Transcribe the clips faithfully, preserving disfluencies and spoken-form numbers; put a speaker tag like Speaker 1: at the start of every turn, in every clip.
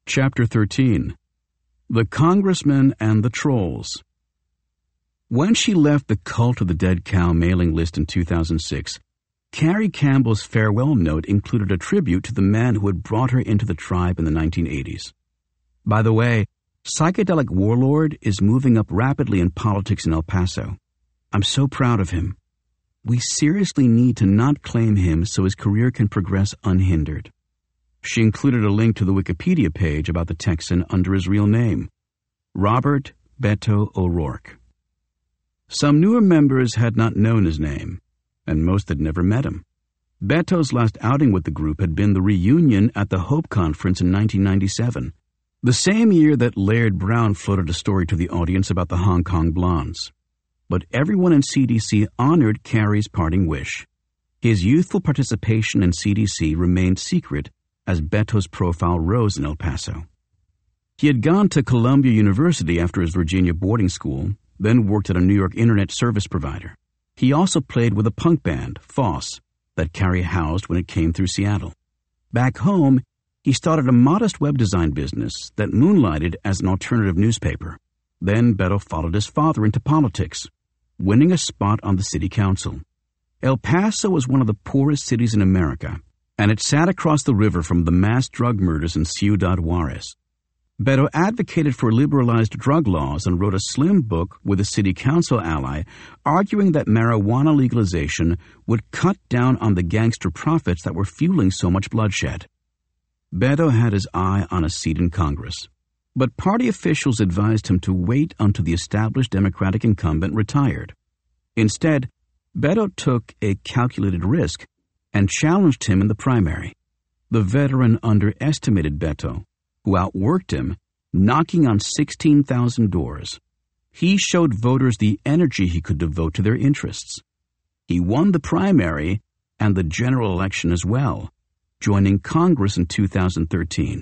Speaker 1: Chapter thirteen. The Congressman and the Trolls. When she left the Cult of the Dead Cow mailing list in two thousand six, Carrie Campbell's farewell note included a tribute to the man who had brought her into the tribe in the nineteen eighties. By the way, Psychedelic Warlord is moving up rapidly in politics in El Paso. I'm so proud of him. We seriously need to not claim him so his career can progress unhindered. She included a link to the Wikipedia page about the Texan under his real name, Robert Beto O'Rourke. Some newer members had not known his name, and most had never met him. Beto's last outing with the group had been the reunion at the Hope Conference in nineteen ninety-seven, the same year that Laird Brown floated a story to the audience about the Hong Kong Blondes. But everyone in C D C honored Carrie's parting wish. His youthful participation in C D C remained secret as Beto's profile rose in El Paso. He had gone to Columbia University after his Virginia boarding school, then worked at a New York internet service provider. He also played with a punk band, Foss, that Carrie housed when it came through Seattle. Back home, he started a modest web design business that moonlighted as an alternative newspaper. Then Beto followed his father into politics, winning a spot on the city council. El Paso was one of the poorest cities in America, and it sat across the river from the mass drug murders in Ciudad Juarez. Beto advocated for liberalized drug laws and wrote a slim book with a city council ally arguing that marijuana legalization would cut down on the gangster profits that were fueling so much bloodshed. Beto had his eye on a seat in Congress, but party officials advised him to wait until the established Democratic incumbent retired. Instead, Beto took a calculated risk and challenged him in the primary. The veteran underestimated Beto, who outworked him, knocking on sixteen thousand doors. He showed voters the energy he could devote to their interests. He won the primary and the general election as well, joining Congress in two thousand thirteen.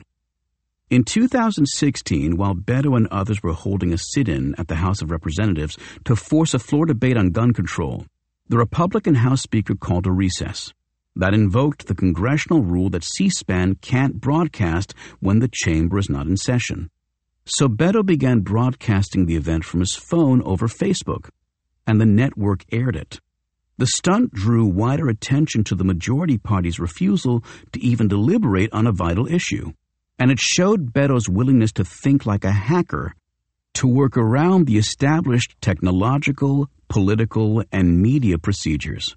Speaker 1: In two thousand sixteen, while Beto and others were holding a sit-in at the House of Representatives to force a floor debate on gun control, the Republican House Speaker called a recess. That invoked the congressional rule that C-SPAN can't broadcast when the chamber is not in session. So Beto began broadcasting the event from his phone over Facebook, and the network aired it. The stunt drew wider attention to the majority party's refusal to even deliberate on a vital issue, and it showed Beto's willingness to think like a hacker, to work around the established technological, political, and media procedures.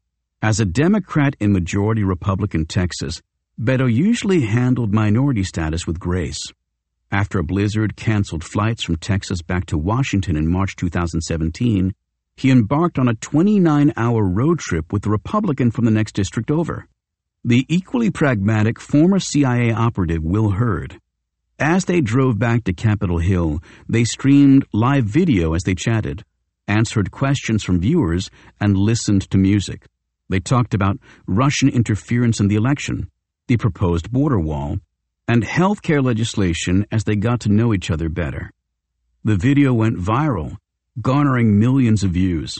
Speaker 1: As a Democrat in majority Republican Texas, Beto usually handled minority status with grace. After a blizzard canceled flights from Texas back to Washington in March two thousand seventeen, he embarked on a twenty-nine hour road trip with the Republican from the next district over, the equally pragmatic former C I A operative Will Hurd. As they drove back to Capitol Hill, they streamed live video as they chatted, answered questions from viewers, and listened to music. They talked about Russian interference in the election, the proposed border wall, and health care legislation as they got to know each other better. The video went viral, garnering millions of views.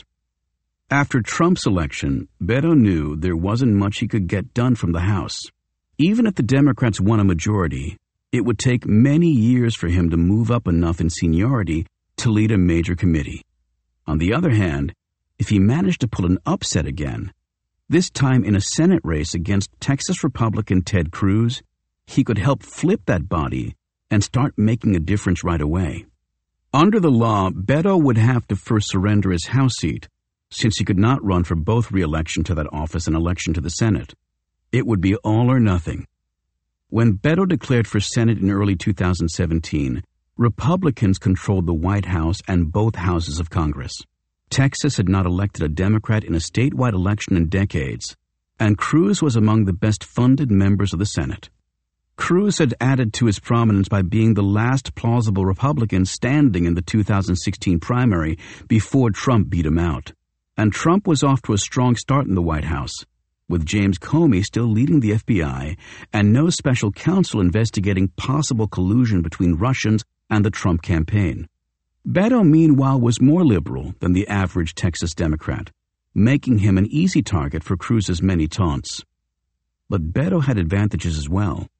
Speaker 1: After Trump's election, Beto knew there wasn't much he could get done from the House. Even if the Democrats won a majority, it would take many years for him to move up enough in seniority to lead a major committee. On the other hand, if he managed to pull an upset again, this time in a Senate race against Texas Republican Ted Cruz, he could help flip that body and start making a difference right away. Under the law, Beto would have to first surrender his House seat, since he could not run for both re-election to that office and election to the Senate. It would be all or nothing. When Beto declared for Senate in early two thousand seventeen, Republicans controlled the White House and both houses of Congress. Texas had not elected a Democrat in a statewide election in decades, and Cruz was among the best-funded members of the Senate. Cruz had added to his prominence by being the last plausible Republican standing in the two thousand sixteen primary before Trump beat him out. And Trump was off to a strong start in the White House, with James Comey still leading the F B I and no special counsel investigating possible collusion between Russians and the Trump campaign. Beto, meanwhile, was more liberal than the average Texas Democrat, making him an easy target for Cruz's many taunts. But Beto had advantages as well.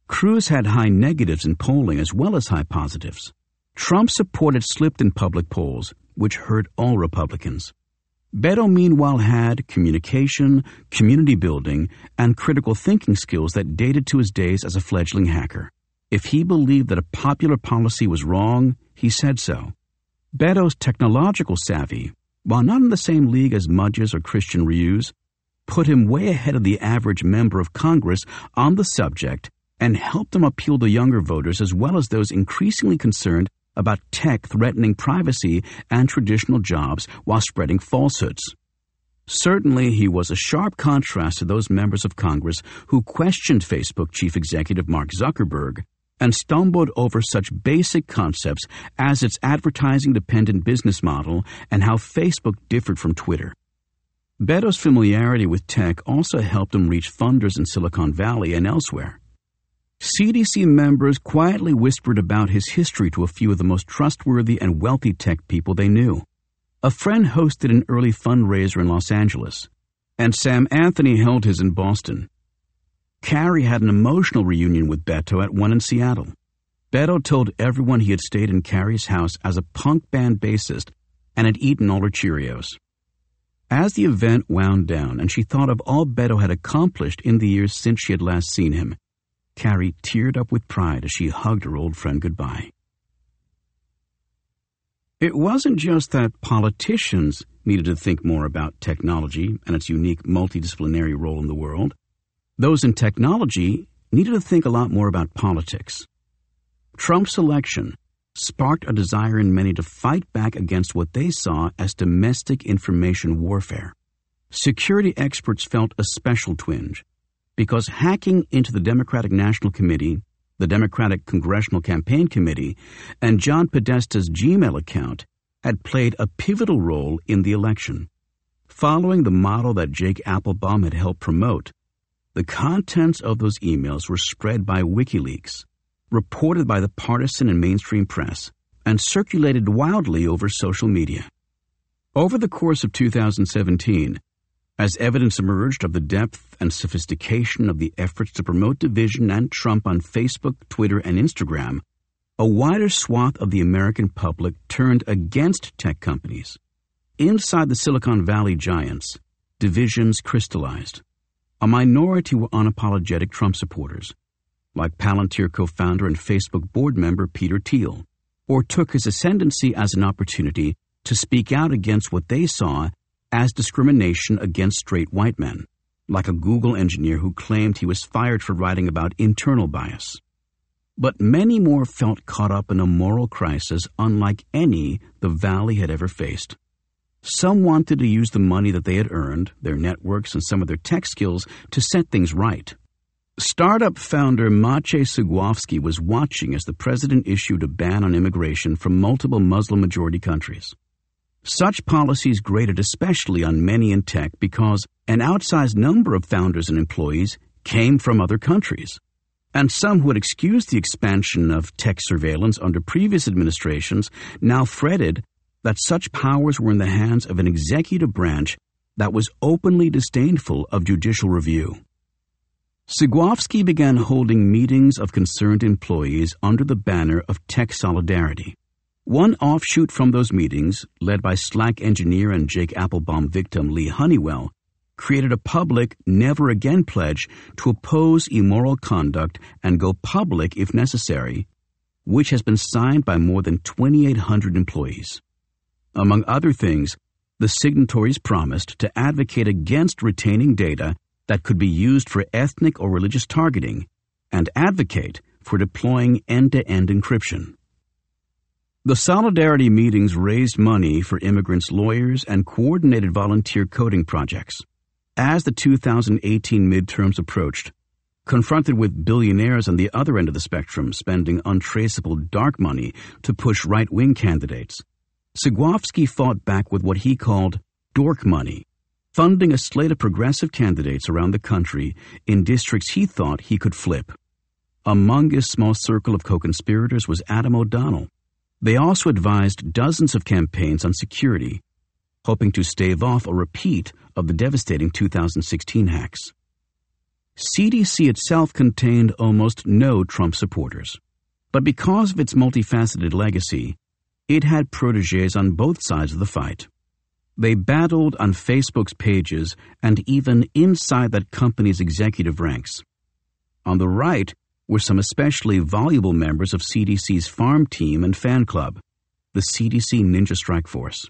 Speaker 1: Cruz had high negatives in polling as well as high positives. Trump's support had slipped in public polls, which hurt all Republicans. Beto, meanwhile, had communication, community building, and critical thinking skills that dated to his days as a fledgling hacker. If he believed that a popular policy was wrong, he said so. Beto's technological savvy, while not in the same league as Mudge's or Christian Rieu's, put him way ahead of the average member of Congress on the subject and helped him appeal to younger voters as well as those increasingly concerned about tech threatening privacy and traditional jobs while spreading falsehoods. Certainly, he was a sharp contrast to those members of Congress who questioned Facebook chief executive Mark Zuckerberg and stumbled over such basic concepts as its advertising-dependent business model and how Facebook differed from Twitter. Beto's familiarity with tech also helped him reach funders in Silicon Valley and elsewhere. C D C members quietly whispered about his history to a few of the most trustworthy and wealthy tech people they knew. A friend hosted an early fundraiser in Los Angeles, and Sam Anthony held his in Boston. Carrie had an emotional reunion with Beto at one in Seattle. Beto told everyone he had stayed in Carrie's house as a punk band bassist and had eaten all her Cheerios. As the event wound down and she thought of all Beto had accomplished in the years since she had last seen him, Carrie teared up with pride as she hugged her old friend goodbye. It wasn't just that politicians needed to think more about technology and its unique multidisciplinary role in the world. Those in technology needed to think a lot more about politics. Trump's election sparked a desire in many to fight back against what they saw as domestic information warfare. Security experts felt a special twinge, because hacking into the Democratic National Committee, the Democratic Congressional Campaign Committee, and John Podesta's Gmail account had played a pivotal role in the election. Following the model that Jake Applebaum had helped promote, the contents of those emails were spread by WikiLeaks, reported by the partisan and mainstream press, and circulated wildly over social media. Over the course of two thousand seventeen, as evidence emerged of the depth and sophistication of the efforts to promote division and Trump on Facebook, Twitter, and Instagram, a wider swath of the American public turned against tech companies. Inside the Silicon Valley giants, divisions crystallized. A minority were unapologetic Trump supporters, like Palantir co-founder and Facebook board member Peter Thiel, or took his ascendancy as an opportunity to speak out against what they saw as discrimination against straight white men, like a Google engineer who claimed he was fired for writing about internal bias. But many more felt caught up in a moral crisis unlike any the Valley had ever faced. Some wanted to use the money that they had earned, their networks, and some of their tech skills to set things right. Startup founder Maciej Sugłowski was watching as the president issued a ban on immigration from multiple Muslim-majority countries. Such policies grated especially on many in tech because an outsized number of founders and employees came from other countries. And some who had excused the expansion of tech surveillance under previous administrations now fretted that such powers were in the hands of an executive branch that was openly disdainful of judicial review. Sugłowski began holding meetings of concerned employees under the banner of Tech Solidarity. One offshoot from those meetings, led by Slack engineer and Jake Applebaum victim Lee Honeywell, created a public never again pledge to oppose immoral conduct and go public if necessary, which has been signed by more than twenty-eight hundred employees. Among other things, the signatories promised to advocate against retaining data that could be used for ethnic or religious targeting and advocate for deploying end-to-end encryption. The Solidarity meetings raised money for immigrants' lawyers and coordinated volunteer coding projects. As the two thousand eighteen midterms approached, confronted with billionaires on the other end of the spectrum spending untraceable dark money to push right-wing candidates, Sugłowski fought back with what he called dork money, funding a slate of progressive candidates around the country in districts he thought he could flip. Among his small circle of co-conspirators was Adam O'Donnell. They also advised dozens of campaigns on security, hoping to stave off a repeat of the devastating two thousand sixteen hacks. C D C itself contained almost no Trump supporters. But because of its multifaceted legacy, it had protégés on both sides of the fight. They battled on Facebook's pages and even inside that company's executive ranks. On the right were some especially voluble members of C D C's farm team and fan club, the C D C Ninja Strike Force.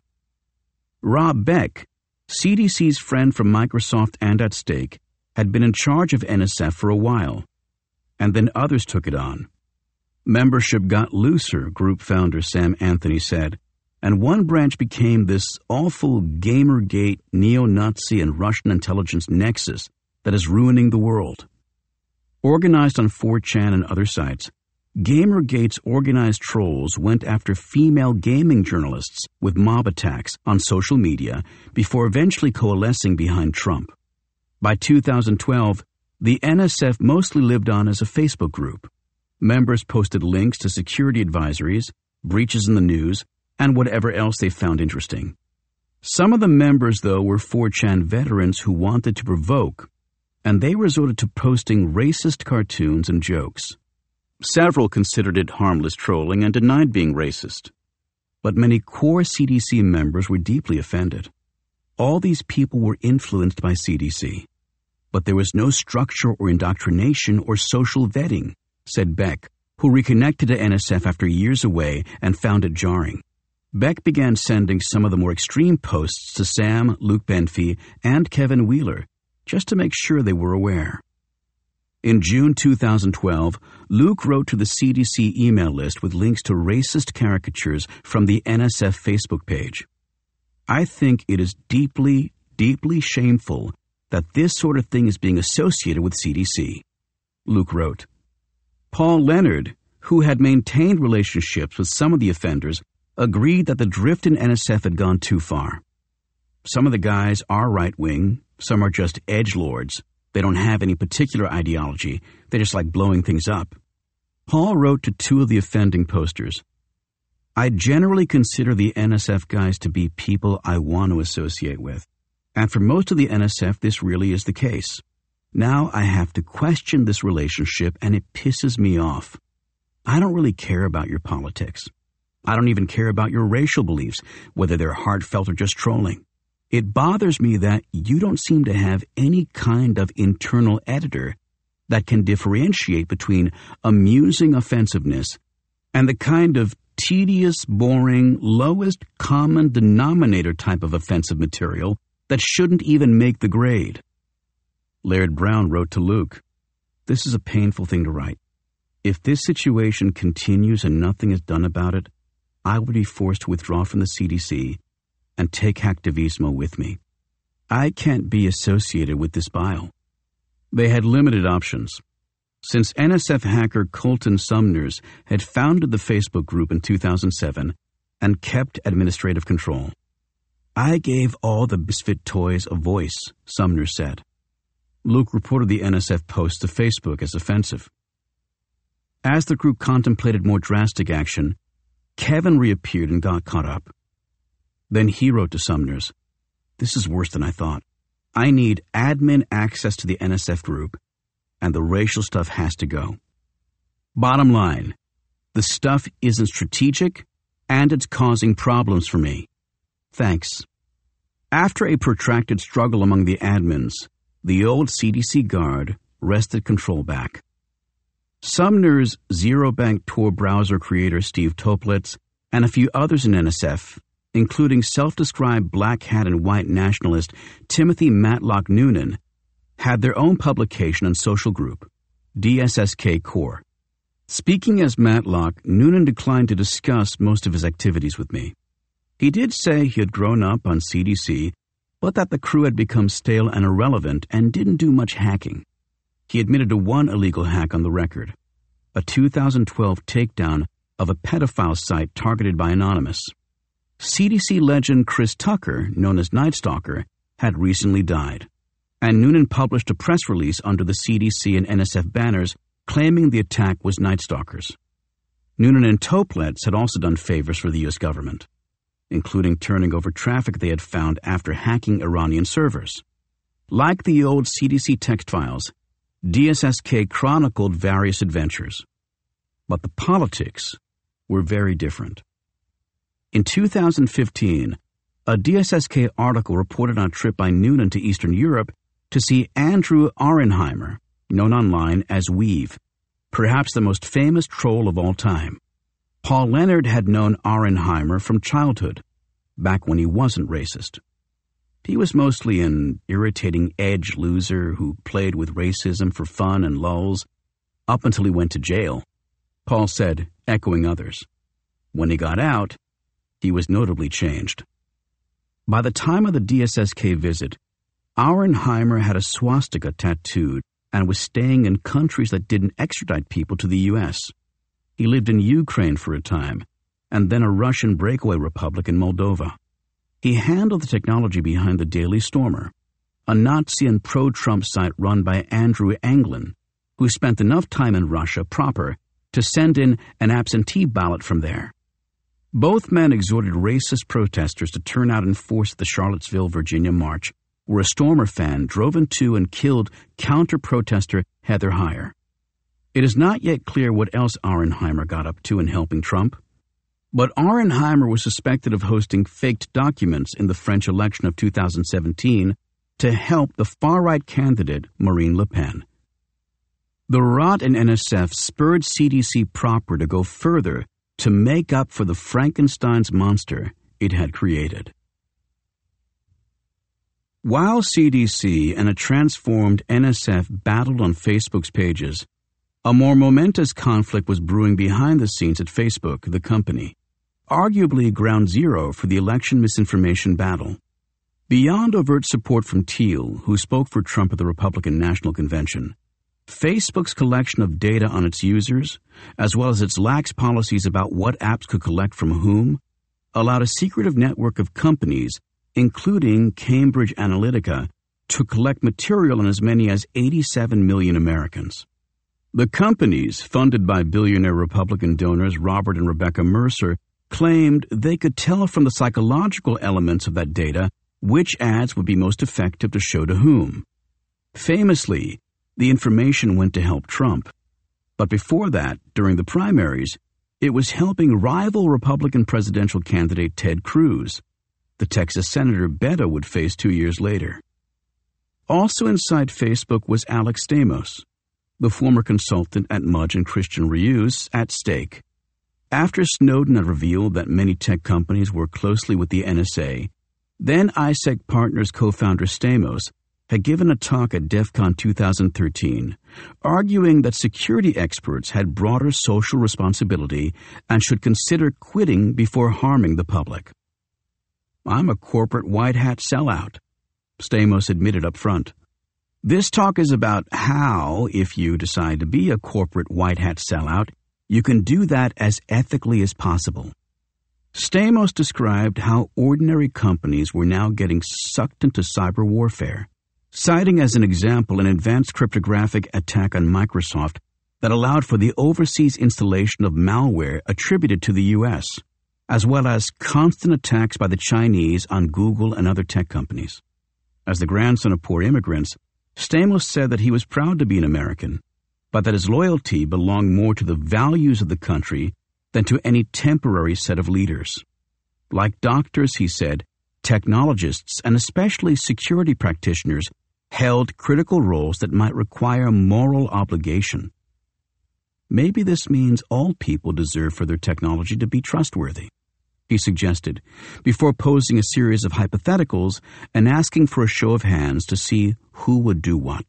Speaker 1: Rob Beck, C D C's friend from Microsoft and at Stake, had been in charge of N S F for a while, and then others took it on. Membership got looser, group founder Sam Anthony said, and one branch became this awful Gamergate, neo-Nazi and Russian intelligence nexus that is ruining the world. Organized on four chan and other sites, Gamergate's organized trolls went after female gaming journalists with mob attacks on social media before eventually coalescing behind Trump. By two thousand twelve, the N S F mostly lived on as a Facebook group. Members posted links to security advisories, breaches in the news, and whatever else they found interesting. Some of the members, though, were four chan veterans who wanted to provoke, and they resorted to posting racist cartoons and jokes. Several considered it harmless trolling and denied being racist. But many core C D C members were deeply offended. All these people were influenced by C D C. But there was no structure or indoctrination or social vetting, said Beck, who reconnected to N S F after years away and found it jarring. Beck began sending some of the more extreme posts to Sam, Luke Benfey, and Kevin Wheeler, just to make sure they were aware. In June two thousand twelve, Luke wrote to the C D C email list with links to racist caricatures from the N S F Facebook page. I think it is deeply, deeply shameful that this sort of thing is being associated with C D C. Luke wrote, Paul Leonard, who had maintained relationships with some of the offenders, agreed that the drift in N S F had gone too far. Some of the guys are right-wing, some are just edgelords. They don't have any particular ideology. They just like blowing things up. Paul wrote to two of the offending posters, I generally consider the N S F guys to be people I want to associate with. And for most of the N S F, this really is the case. Now I have to question this relationship, and it pisses me off. I don't really care about your politics. I don't even care about your racial beliefs, whether they're heartfelt or just trolling. It bothers me that you don't seem to have any kind of internal editor that can differentiate between amusing offensiveness and the kind of tedious, boring, lowest common denominator type of offensive material that shouldn't even make the grade. Laird Brown wrote to Luke, This is a painful thing to write. If this situation continues and nothing is done about it, I will be forced to withdraw from the C D C and take Hacktivismo with me. I can't be associated with this bile. They had limited options. Since N S F hacker Colton Sumners had founded the Facebook group in two thousand seven and kept administrative control. I gave all the misfit toys a voice, Sumner said. Luke reported the N S F post to Facebook as offensive. As the group contemplated more drastic action, Kevin reappeared and got caught up. Then he wrote to Sumners, This is worse than I thought. I need admin access to the N S F group, and the racial stuff has to go. Bottom line, the stuff isn't strategic, and it's causing problems for me. Thanks. After a protracted struggle among the admins, the old C D C guard wrested control back. Sumner's Zero Bank Tor browser creator Steve Toplitz and a few others in N S F, including self-described black hat and white nationalist Timothy Matlock Noonan, had their own publication and social group, D S S K Core. Speaking as Matlock, Noonan declined to discuss most of his activities with me. He did say he had grown up on C D C, but that the crew had become stale and irrelevant and didn't do much hacking. He admitted to one illegal hack on the record, a two thousand twelve takedown of a pedophile site targeted by Anonymous. C D C legend Chris Tucker, known as Night Stalker, had recently died, and Noonan published a press release under the C D C and N S F banners claiming the attack was Night Stalker's. Noonan and Toplitz had also done favors for the U S government, including turning over traffic they had found after hacking Iranian servers. Like the old C D C text files, D S S K chronicled various adventures. But the politics were very different. In two thousand fifteen, a D S S K article reported on a trip by Noonan to Eastern Europe to see Andrew Auernheimer, known online as Weave, perhaps the most famous troll of all time. Paul Leonard had known Auernheimer from childhood, back when he wasn't racist. He was mostly an irritating edge loser who played with racism for fun and lulz, up until he went to jail, Paul said, echoing others. When he got out, he was notably changed. By the time of the D S S K visit, Auernheimer had a swastika tattooed and was staying in countries that didn't extradite people to the U S. He lived in Ukraine for a time, and then a Russian breakaway republic in Moldova. He handled the technology behind the Daily Stormer, a Nazi and pro-Trump site run by Andrew Anglin, who spent enough time in Russia proper to send in an absentee ballot from there. Both men exhorted racist protesters to turn out in force at the Charlottesville, Virginia march, where a Stormer fan drove into and killed counter-protester Heather Heyer. It is not yet clear what else Auernheimer got up to in helping Trump, but Auernheimer was suspected of hosting faked documents in the French election of two thousand seventeen to help the far-right candidate Marine Le Pen. The rot in N S F spurred C D C proper to go further to make up for the Frankenstein's monster it had created. While C D C and a transformed N S F battled on Facebook's pages, a more momentous conflict was brewing behind the scenes at Facebook, the company, arguably ground zero for the election misinformation battle. Beyond overt support from Thiel, who spoke for Trump at the Republican National Convention, Facebook's collection of data on its users, as well as its lax policies about what apps could collect from whom, allowed a secretive network of companies, including Cambridge Analytica, to collect material on as many as eighty-seven million Americans. The companies, funded by billionaire Republican donors Robert and Rebecca Mercer, claimed they could tell from the psychological elements of that data which ads would be most effective to show to whom. Famously, the information went to help Trump. But before that, during the primaries, it was helping rival Republican presidential candidate Ted Cruz, the Texas Senator Beto would face two years later. Also inside Facebook was Alex Stamos, the former consultant at Mudge and Christian Reuse, at stake. After Snowden had revealed that many tech companies work closely with the N S A, then I S E C Partners co-founder Stamos had given a talk at DEF CON two thousand thirteen, arguing that security experts had broader social responsibility and should consider quitting before harming the public. I'm a corporate white hat sellout, Stamos admitted up front. This talk is about how, if you decide to be a corporate white hat sellout, you can do that as ethically as possible. Stamos described how ordinary companies were now getting sucked into cyber warfare, citing as an example an advanced cryptographic attack on Microsoft that allowed for the overseas installation of malware attributed to the U S, as well as constant attacks by the Chinese on Google and other tech companies. As the grandson of poor immigrants, Stamos said that he was proud to be an American, but that his loyalty belonged more to the values of the country than to any temporary set of leaders. Like doctors, he said, technologists and especially security practitioners held critical roles that might require moral obligation. Maybe this means all people deserve for their technology to be trustworthy, he suggested, before posing a series of hypotheticals and asking for a show of hands to see who would do what.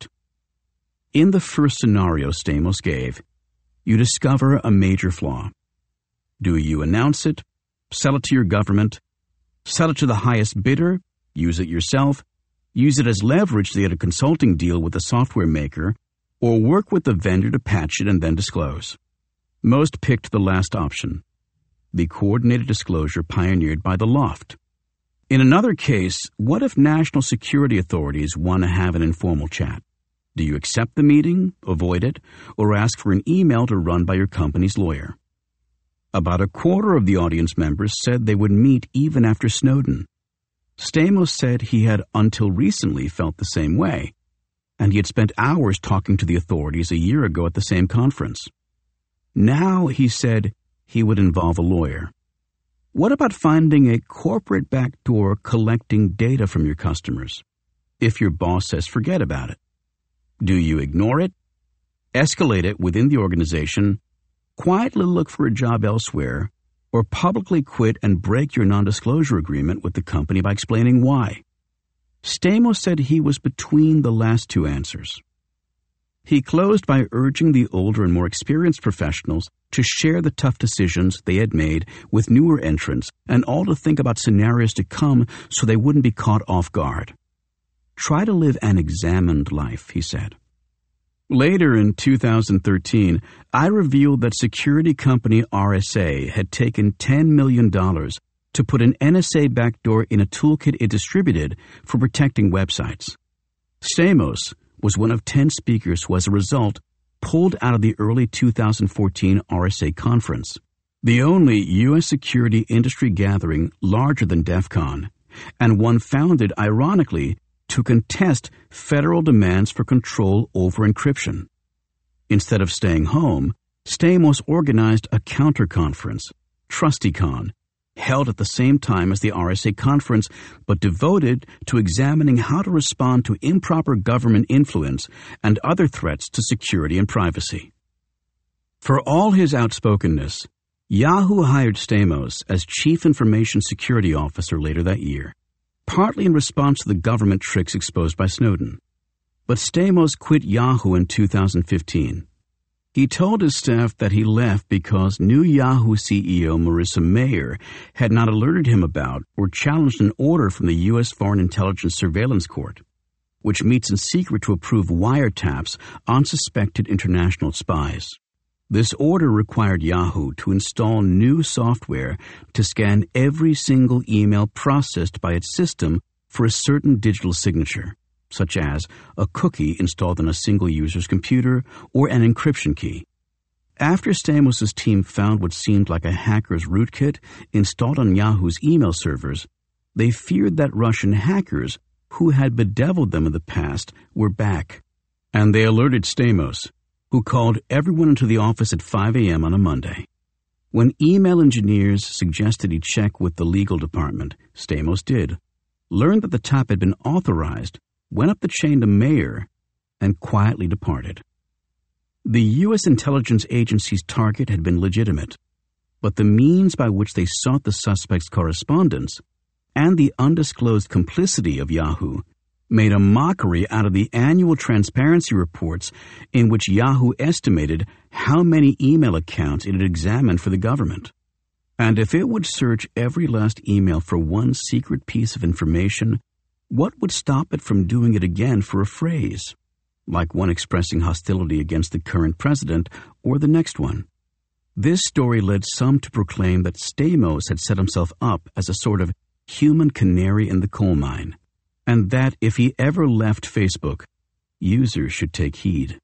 Speaker 1: In the first scenario Stamos gave, you discover a major flaw. Do you announce it, sell it to your government, sell it to the highest bidder, use it yourself, use it as leverage to get a consulting deal with the software maker, or work with the vendor to patch it and then disclose? Most picked the last option, the coordinated disclosure pioneered by the Loft. In another case, what if national security authorities want to have an informal chat? Do you accept the meeting, avoid it, or ask for an email to run by your company's lawyer? About a quarter of the audience members said they would meet even after Snowden. Stamos said he had until recently felt the same way. and he had spent hours talking to the authorities a year ago at the same conference. Now, he said, he would involve a lawyer. What about finding a corporate backdoor collecting data from your customers? If your boss says forget about it, do you ignore it, escalate it within the organization, quietly look for a job elsewhere, or publicly quit and break your non-disclosure agreement with the company by explaining why? Stamos said he was between the last two answers. He closed by urging the older and more experienced professionals to share the tough decisions they had made with newer entrants and all to think about scenarios to come so they wouldn't be caught off guard. Try to live an examined life, he said. Later in two thousand thirteen, I revealed that security company R S A had taken ten million dollars to put an N S A backdoor in a toolkit it distributed for protecting websites. Stamos was one of ten speakers who, as a result, pulled out of the early two thousand fourteen R S A conference, the only U S security industry gathering larger than DEF CON, and one founded, ironically, to contest federal demands for control over encryption. Instead of staying home, Stamos organized a counter-conference, TrustyCon, held at the same time as the R S A conference, but devoted to examining how to respond to improper government influence and other threats to security and privacy. For all his outspokenness, Yahoo hired Stamos as Chief Information Security Officer later that year, partly in response to the government tricks exposed by Snowden. But Stamos quit Yahoo in two thousand fifteen. He told his staff that he left because new Yahoo C E O Marissa Mayer had not alerted him about or challenged an order from the U S Foreign Intelligence Surveillance Court, which meets in secret to approve wiretaps on suspected international spies. This order required Yahoo to install new software to scan every single email processed by its system for a certain digital signature, such as a cookie installed on a single user's computer or an encryption key. After Stamos' team found what seemed like a hacker's rootkit installed on Yahoo's email servers, they feared that Russian hackers who had bedeviled them in the past were back, and they alerted Stamos, who called everyone into the office at five a.m. on a Monday. When email engineers suggested he check with the legal department, Stamos did, learned that the tap had been authorized, went up the chain to Mayer, and quietly departed. The U S intelligence agency's target had been legitimate, but the means by which they sought the suspect's correspondence and the undisclosed complicity of Yahoo made a mockery out of the annual transparency reports in which Yahoo estimated how many email accounts it had examined for the government. And if it would search every last email for one secret piece of information, what would stop it from doing it again for a phrase, like one expressing hostility against the current president or the next one? This story led some to proclaim that Stamos had set himself up as a sort of human canary in the coal mine, and that if he ever left Facebook, users should take heed.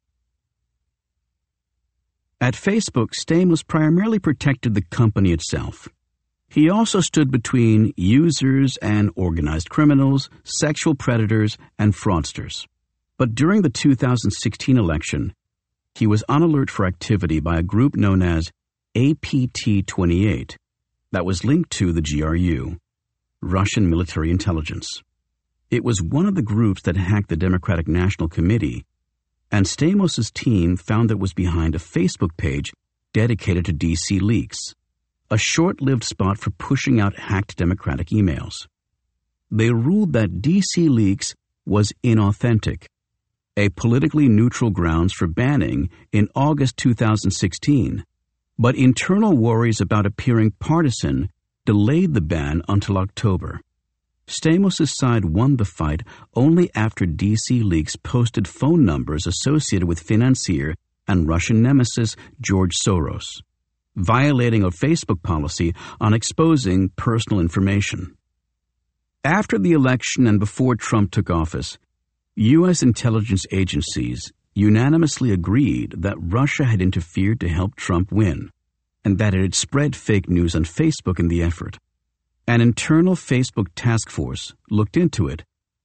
Speaker 1: At Facebook, Stamos primarily protected the company itself. He also stood between users and organized criminals, sexual predators, and fraudsters. But during the two thousand sixteen election, he was on alert for activity by a group known as A P T twenty-eight that was linked to the G R U, Russian military intelligence. It was one of the groups that hacked the Democratic National Committee, and Stamos' team found that it was behind a Facebook page dedicated to D C Leaks, a short-lived spot for pushing out hacked Democratic emails. They ruled that D C Leaks was inauthentic, a politically neutral grounds for banning in August two thousand sixteen, but internal worries about appearing partisan delayed the ban until October. Stamos' side won the fight only after D C Leaks posted phone numbers associated with financier and Russian nemesis George Soros, violating a Facebook policy on exposing personal information. After the election and before Trump took office, U S intelligence agencies unanimously agreed that Russia had interfered to help Trump win, and that it had spread fake news on Facebook in the effort. An internal Facebook task force looked into it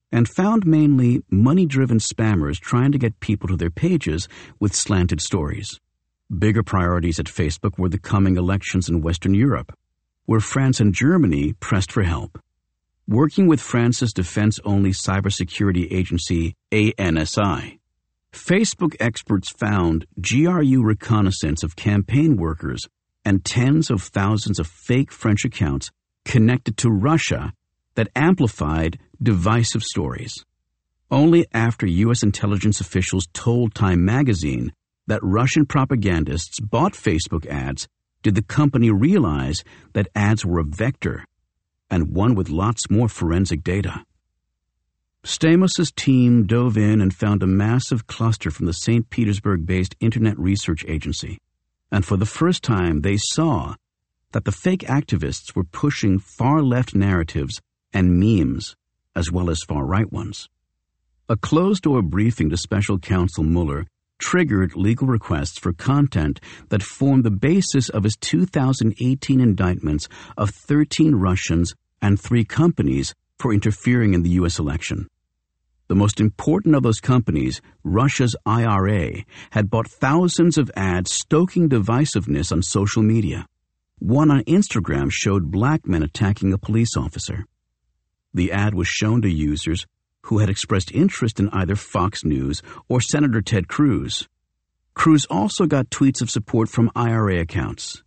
Speaker 1: and found mainly money-driven spammers trying to get people to their pages with slanted stories. Bigger priorities at Facebook were the coming elections in Western Europe, where France and Germany pressed for help. Working with France's defense-only cybersecurity agency, A N S I, Facebook experts found G R U reconnaissance of campaign workers and tens of thousands of fake French accounts connected to Russia that amplified divisive stories. Only after U S intelligence officials told Time magazine that Russian propagandists bought Facebook ads did the company realize that ads were a vector, and one with lots more forensic data. Stamos' team dove in and found a massive cluster from the Saint Petersburg-based Internet Research Agency, and for the first time they saw that the fake activists were pushing far-left narratives and memes, as well as far-right ones. A closed-door briefing to Special Counsel Mueller triggered legal requests for content that formed the basis of his two thousand eighteen indictments of thirteen Russians and three companies for interfering in the U S election. The most important of those companies, Russia's I R A, had bought thousands of ads stoking divisiveness on social media. One on Instagram showed black men attacking a police officer. The ad was shown to users who had expressed interest in either Fox News or Senator Ted Cruz. Cruz also got tweets of support from I R A accounts.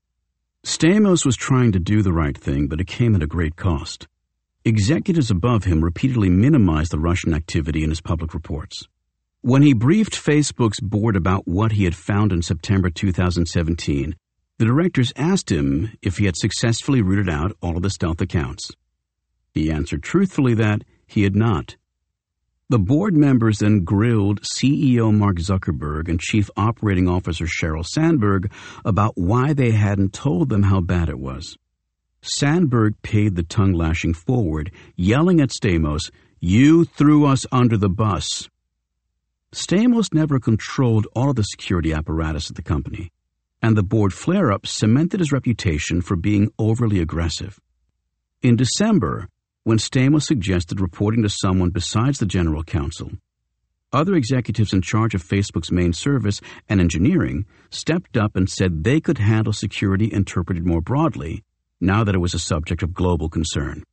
Speaker 1: Stamos was trying to do the right thing, but it came at a great cost. Executives above him repeatedly minimized the Russian activity in his public reports. When he briefed Facebook's board about what he had found in September two thousand seventeen, the directors asked him if he had successfully rooted out all of the stealth accounts. He answered truthfully that he had not. The board members then grilled C E O Mark Zuckerberg and Chief Operating Officer Sheryl Sandberg about why they hadn't told them how bad it was. Sandberg paid the tongue-lashing forward, yelling at Stamos, "You threw us under the bus." Stamos never controlled all of the security apparatus at the company, and the board flare-up cemented his reputation for being overly aggressive. In December, when Stamos suggested reporting to someone besides the general counsel, other executives in charge of Facebook's main service and engineering stepped up and said they could handle security interpreted more broadly, now that it was a subject of global concern.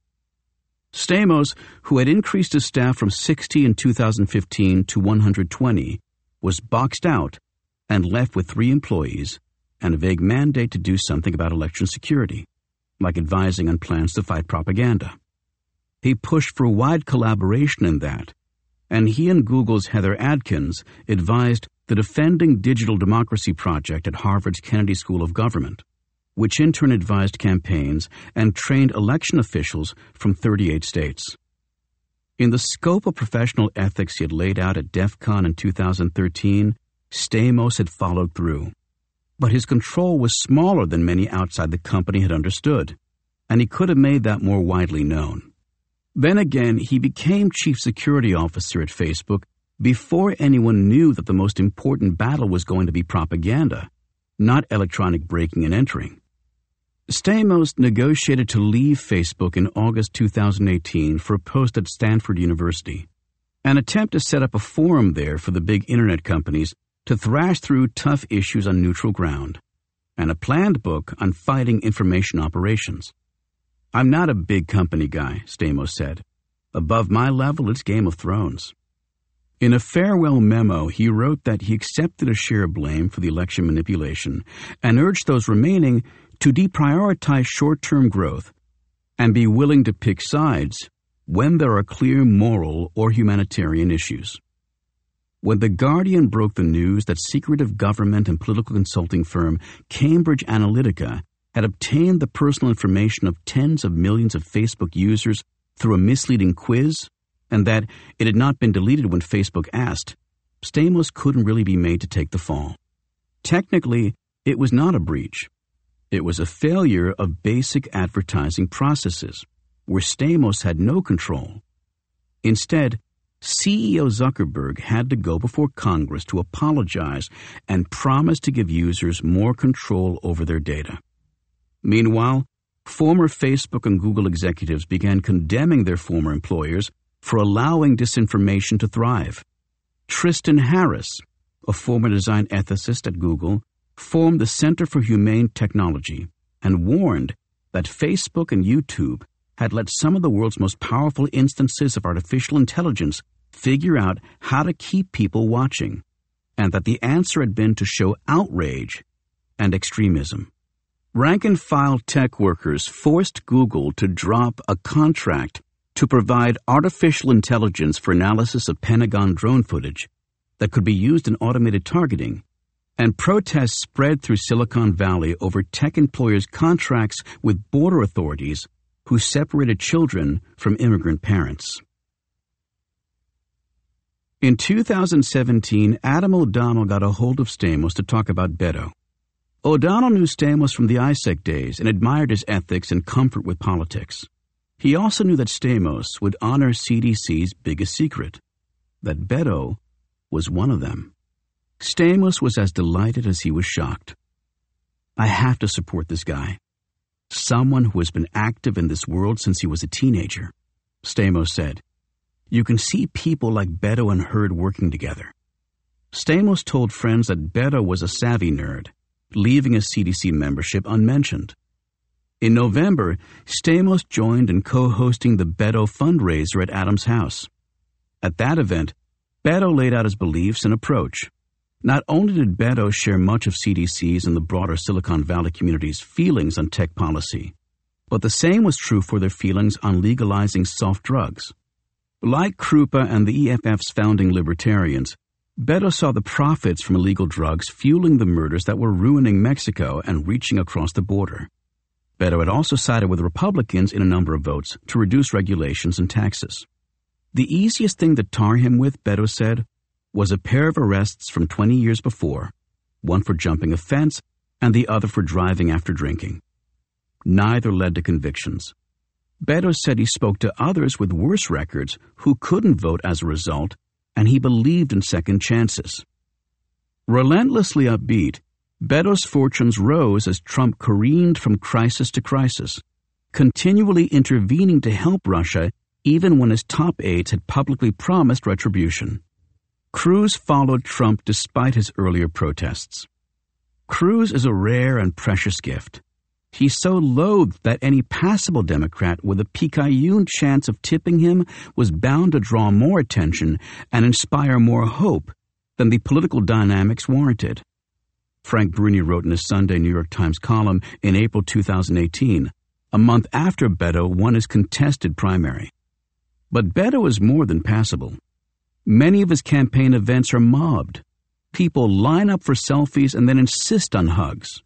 Speaker 1: Stamos, who had increased his staff from sixty in two thousand fifteen to one hundred twenty, was boxed out and left with three employees and a vague mandate to do something about election security, like advising on plans to fight propaganda. He pushed for wide collaboration in that, and he and Google's Heather Adkins advised the Defending Digital Democracy Project at Harvard's Kennedy School of Government, which in turn advised campaigns and trained election officials from thirty-eight states. In the scope of professional ethics he had laid out at DEF CON in two thousand thirteen, Stamos had followed through. But his control was smaller than many outside the company had understood, and he could have made that more widely known. Then again, he became chief security officer at Facebook before anyone knew that the most important battle was going to be propaganda, not electronic breaking and entering. Stamos negotiated to leave Facebook in August two thousand eighteen for a post at Stanford University, an attempt to set up a forum there for the big internet companies to thrash through tough issues on neutral ground, and a planned book on fighting information operations. "I'm not a big company guy," Stamos said. "Above my level, it's Game of Thrones." In a farewell memo, he wrote that he accepted a share of blame for the election manipulation and urged those remaining to deprioritize short-term growth and be willing to pick sides when there are clear moral or humanitarian issues. When The Guardian broke the news that secretive government and political consulting firm Cambridge Analytica had obtained the personal information of tens of millions of Facebook users through a misleading quiz, and that it had not been deleted when Facebook asked, Stamos couldn't really be made to take the fall. Technically, it was not a breach. It was a failure of basic advertising processes, where Stamos had no control. Instead, C E O Zuckerberg had to go before Congress to apologize and promise to give users more control over their data. Meanwhile, former Facebook and Google executives began condemning their former employers for allowing disinformation to thrive. Tristan Harris, a former design ethicist at Google, formed the Center for Humane Technology and warned that Facebook and YouTube had let some of the world's most powerful instances of artificial intelligence figure out how to keep people watching, and that the answer had been to show outrage and extremism. Rank-and-file tech workers forced Google to drop a contract to provide artificial intelligence for analysis of Pentagon drone footage that could be used in automated targeting, and protests spread through Silicon Valley over tech employers' contracts with border authorities who separated children from immigrant parents. In two thousand seventeen, Adam O'Donnell got a hold of Stamos to talk about Beto. O'Donnell knew Stamos from the I S E C days and admired his ethics and comfort with politics. He also knew that Stamos would honor C D C's biggest secret, that Beto was one of them. Stamos was as delighted as he was shocked. I have to support this guy. Someone who has been active in this world since he was a teenager, Stamos said. You can see people like Beto and Hurd working together. Stamos told friends that Beto was a savvy nerd, leaving his C D C membership unmentioned. In November, Stamos joined in co-hosting the Beto fundraiser at Adam's house. At that event, Beto laid out his beliefs and approach. Not only did Beto share much of C D C's and the broader Silicon Valley community's feelings on tech policy, but the same was true for their feelings on legalizing soft drugs. Like Krupa and the E F F's founding libertarians, Beto saw the profits from illegal drugs fueling the murders that were ruining Mexico and reaching across the border. Beto had also sided with Republicans in a number of votes to reduce regulations and taxes. The easiest thing to tar him with, Beto said, was a pair of arrests from twenty years before, one for jumping a fence and the other for driving after drinking. Neither led to convictions. Beto said he spoke to others with worse records who couldn't vote as a result, and he believed in second chances. Relentlessly upbeat, Beto's fortunes rose as Trump careened from crisis to crisis, continually intervening to help Russia even when his top aides had publicly promised retribution. Cruz followed Trump despite his earlier protests. Cruz is a rare and precious gift. He so loathed that any passable Democrat with a picayune chance of tipping him was bound to draw more attention and inspire more hope than the political dynamics warranted. Frank Bruni wrote in his Sunday New York Times column in April two thousand eighteen, a month after Beto won his contested primary. But Beto is more than passable. Many of his campaign events are mobbed. People line up for selfies and then insist on hugs.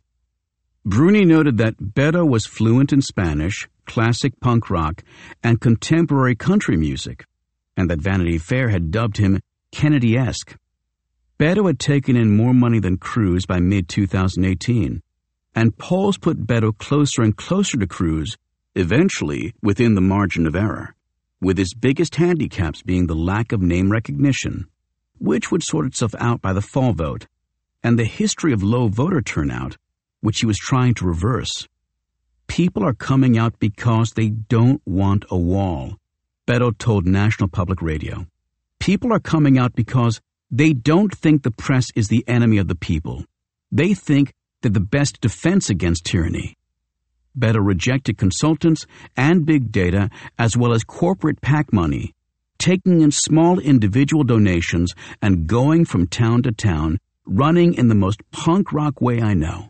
Speaker 1: Bruni noted that Beto was fluent in Spanish, classic punk rock, and contemporary country music, and that Vanity Fair had dubbed him Kennedy-esque. Beto had taken in more money than Cruz by mid twenty eighteen, and polls put Beto closer and closer to Cruz, eventually within the margin of error, with his biggest handicaps being the lack of name recognition, which would sort itself out by the fall vote, and the history of low voter turnout, which he was trying to reverse. People are coming out because they don't want a wall, Beto told National Public Radio. People are coming out because they don't think the press is the enemy of the people. They think they're the best defense against tyranny. Beto rejected consultants and big data as well as corporate PAC money, taking in small individual donations and going from town to town, running in the most punk rock way I know.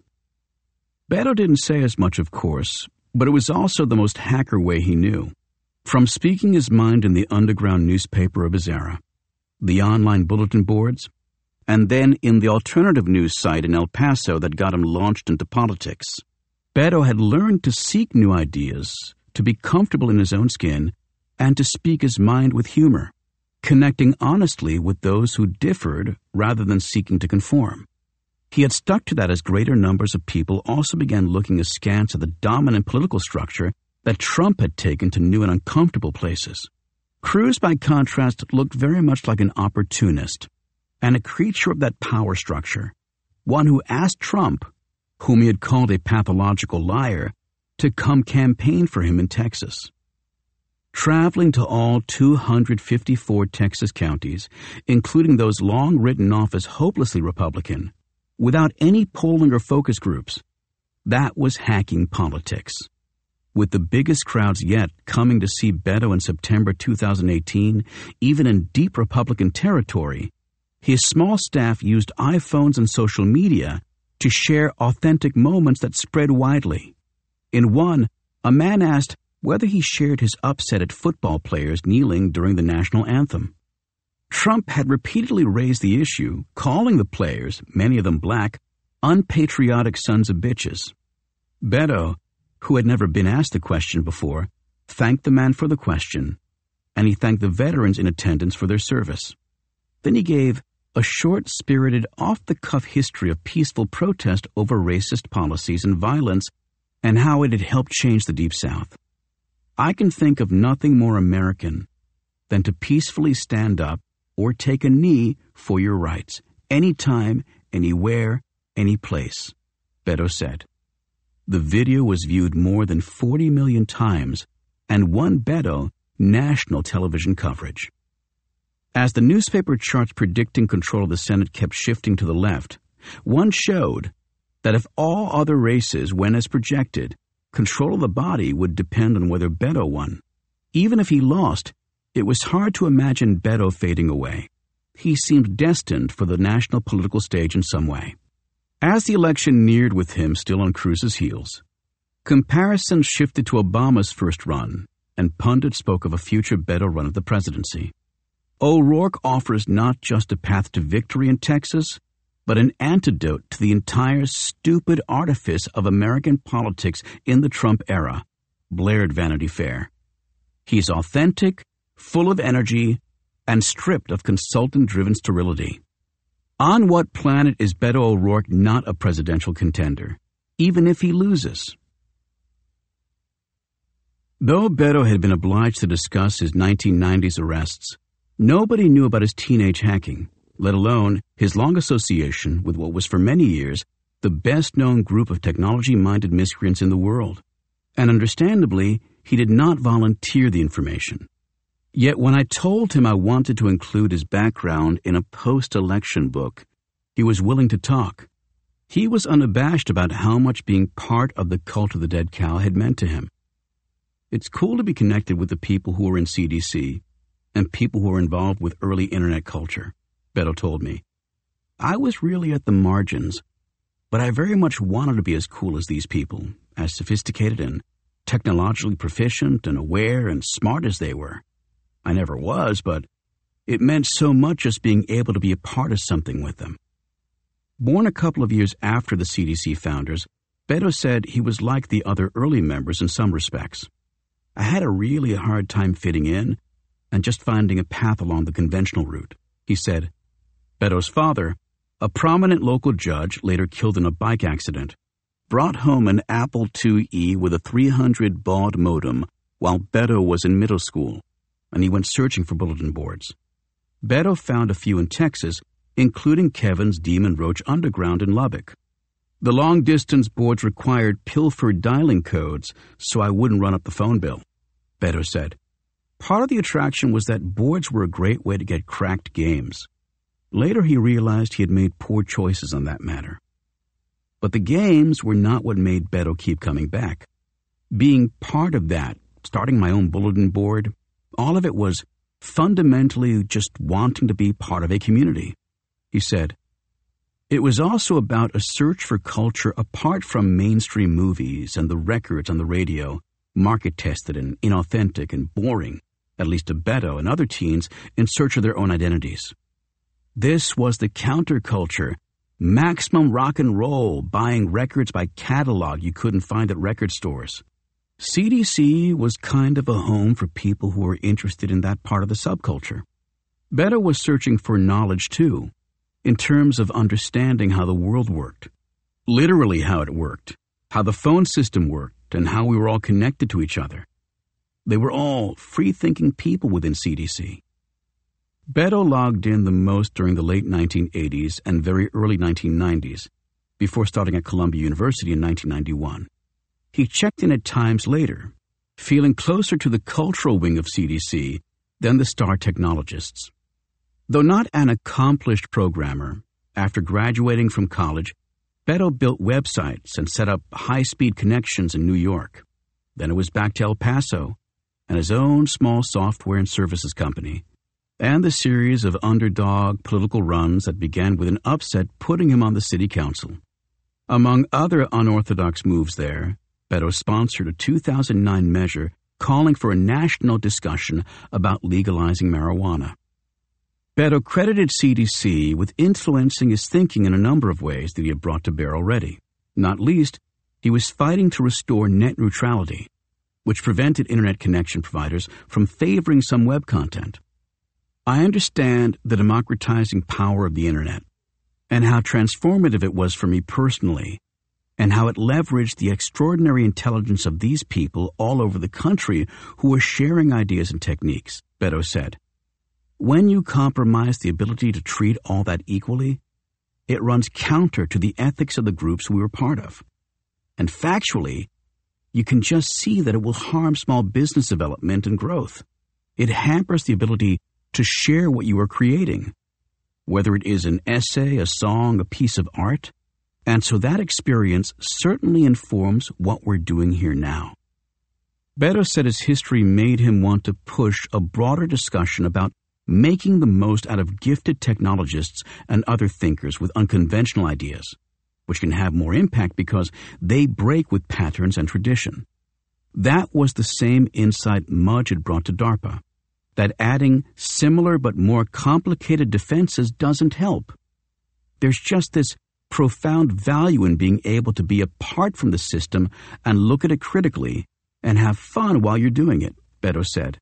Speaker 1: Beto didn't say as much, of course, but it was also the most hacker way he knew. From speaking his mind in the underground newspaper of his era, the online bulletin boards, and then in the alternative news site in El Paso that got him launched into politics, Beto had learned to seek new ideas, to be comfortable in his own skin, and to speak his mind with humor, connecting honestly with those who differed rather than seeking to conform. He had stuck to that as greater numbers of people also began looking askance at the dominant political structure that Trump had taken to new and uncomfortable places. Cruz, by contrast, looked very much like an opportunist and a creature of that power structure, one who asked Trump, whom he had called a pathological liar, to come campaign for him in Texas. traveling to all two hundred fifty-four Texas counties, including those long written off as hopelessly Republican, without any polling or focus groups. That was hacking politics. With the biggest crowds yet coming to see Beto in September two thousand eighteen, even in deep Republican territory, his small staff used iPhones and social media to share authentic moments that spread widely. In one, a man asked whether he shared his upset at football players kneeling during the national anthem. Trump had repeatedly raised the issue, calling the players, many of them black, unpatriotic sons of bitches. Beto, who had never been asked the question before, thanked the man for the question, and he thanked the veterans in attendance for their service. Then he gave a short-spirited, off-the-cuff history of peaceful protest over racist policies and violence and how it had helped change the Deep South. I can think of nothing more American than to peacefully stand up or take a knee for your rights, anytime, anywhere, any place, Beto said. The video was viewed more than forty million times and won Beto national television coverage. As the newspaper charts predicting control of the Senate kept shifting to the left, one showed that if all other races went as projected, control of the body would depend on whether Beto won. Even if he lost, it was hard to imagine Beto fading away. He seemed destined for the national political stage in some way. As the election neared with him still on Cruz's heels, comparisons shifted to Obama's first run, and pundits spoke of a future Beto run of the presidency. O'Rourke offers not just a path to victory in Texas, but an antidote to the entire stupid artifice of American politics in the Trump era, blared Vanity Fair. He's authentic, full of energy, and stripped of consultant-driven sterility. On what planet is Beto O'Rourke not a presidential contender, even if he loses? Though Beto had been obliged to discuss his nineteen nineties arrests, nobody knew about his teenage hacking, let alone his long association with what was for many years the best-known group of technology-minded miscreants in the world. And understandably, he did not volunteer the information. Yet when I told him I wanted to include his background in a post-election book, he was willing to talk. He was unabashed about how much being part of the cult of the dead cow had meant to him. It's cool to be connected with the people who were in C D C and people who were involved with early internet culture, Beto told me. I was really at the margins, but I very much wanted to be as cool as these people, as sophisticated and technologically proficient and aware and smart as they were. I never was, but it meant so much just being able to be a part of something with them. Born a couple of years after the C D C founders, Beto said he was like the other early members in some respects. I had a really hard time fitting in and just finding a path along the conventional route, he said. Beto's father, a prominent local judge later killed in a bike accident, brought home an Apple two E with a three hundred baud modem while Beto was in middle school, and he went searching for bulletin boards. Beto found a few in Texas, including Kevin's Demon Roach Underground in Lubbock. The long-distance boards required pilfered dialing codes, so I wouldn't run up the phone bill, Beto said. Part of the attraction was that boards were a great way to get cracked games. Later he realized he had made poor choices on that matter. But the games were not what made Beto keep coming back. Being part of that, starting my own bulletin board, all of it was fundamentally just wanting to be part of a community, he said. It was also about a search for culture apart from mainstream movies and the records on the radio, market-tested and inauthentic and boring, at least to Beto and other teens in search of their own identities. This was the counterculture, maximum rock and roll, buying records by catalog you couldn't find at record stores. C D C was kind of a home for people who were interested in that part of the subculture. Beto was searching for knowledge, too, in terms of understanding how the world worked, literally how it worked, how the phone system worked, and how we were all connected to each other. They were all free-thinking people within C D C. Beto logged in the most during the late nineteen eighties and very early nineteen nineties, before starting at Columbia University in nineteen ninety-one. He checked in at times later, feeling closer to the cultural wing of C D C than the star technologists. Though not an accomplished programmer, after graduating from college, Beto built websites and set up high-speed connections in New York. Then it was back to El Paso and his own small software and services company, and the series of underdog political runs that began with an upset putting him on the city council. Among other unorthodox moves there, Beto sponsored a two thousand nine measure calling for a national discussion about legalizing marijuana. Beto credited C D C with influencing his thinking in a number of ways that he had brought to bear already. Not least, he was fighting to restore net neutrality, which prevented Internet connection providers from favoring some web content. I understand the democratizing power of the Internet and how transformative it was for me personally, and how it leveraged the extraordinary intelligence of these people all over the country who were sharing ideas and techniques, Beto said. When you compromise the ability to treat all that equally, it runs counter to the ethics of the groups we were part of. And factually, you can just see that it will harm small business development and growth. It hampers the ability to share what you are creating, whether it is an essay, a song, a piece of art. And so that experience certainly informs what we're doing here now. Beto said his history made him want to push a broader discussion about making the most out of gifted technologists and other thinkers with unconventional ideas, which can have more impact because they break with patterns and tradition. That was the same insight Mudge had brought to DARPA, that adding similar but more complicated defenses doesn't help. There's just this profound value in being able to be apart from the system and look at it critically and have fun while you're doing it, Beto said.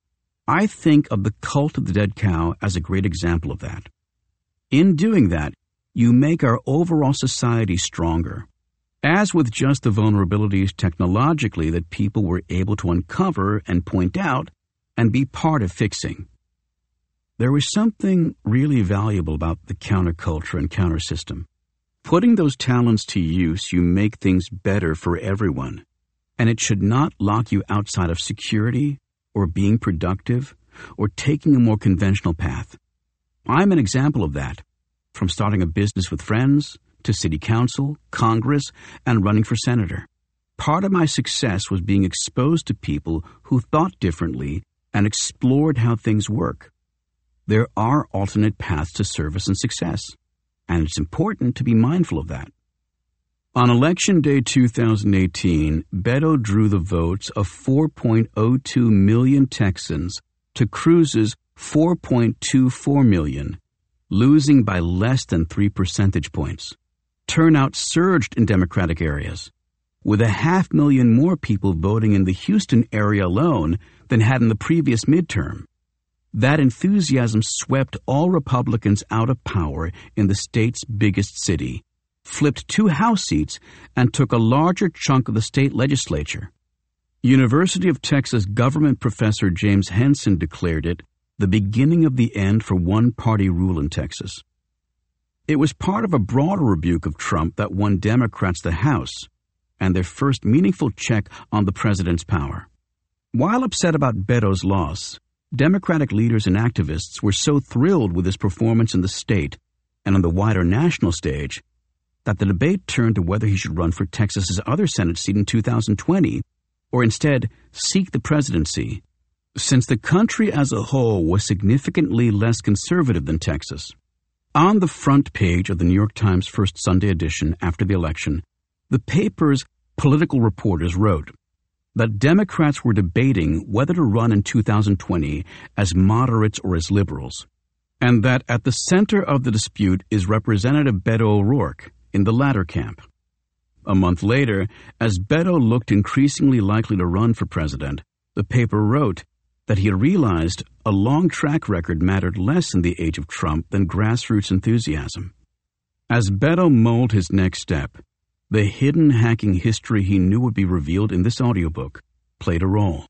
Speaker 1: I think of the cult of the dead cow as a great example of that. In doing that, you make our overall society stronger, as with just the vulnerabilities technologically that people were able to uncover and point out and be part of fixing. There was something really valuable about the counterculture and countersystem. Putting those talents to use, you make things better for everyone, and it should not lock you outside of security or being productive or taking a more conventional path. I'm an example of that. From starting a business with friends, to city council, Congress, and running for senator. Part of my success was being exposed to people who thought differently and explored how things work. There are alternate paths to service and success, and it's important to be mindful of that. On Election Day two thousand eighteen, Beto drew the votes of four point oh two million Texans to Cruz's four point two four million, losing by less than three percentage points. Turnout surged in Democratic areas, with a half million more people voting in the Houston area alone than had in the previous midterm. That enthusiasm swept all Republicans out of power in the state's biggest city, flipped two House seats, and took a larger chunk of the state legislature. University of Texas government professor James Henson declared it the beginning of the end for one-party rule in Texas. It was part of a broader rebuke of Trump that won Democrats the House and their first meaningful check on the president's power. While upset about Beto's loss, Democratic leaders and activists were so thrilled with his performance in the state and on the wider national stage that the debate turned to whether he should run for Texas's other Senate seat in two thousand twenty or instead seek the presidency, since the country as a whole was significantly less conservative than Texas. On the front page of the New York Times first Sunday edition after the election, the paper's political reporters wrote that Democrats were debating whether to run in two thousand twenty as moderates or as liberals, and that at the center of the dispute is Representative Beto O'Rourke in the latter camp. A month later, as Beto looked increasingly likely to run for president, the paper wrote that he had realized a long track record mattered less in the age of Trump than grassroots enthusiasm. As Beto mulled his next step, the hidden hacking history he knew would be revealed in this audiobook played a role.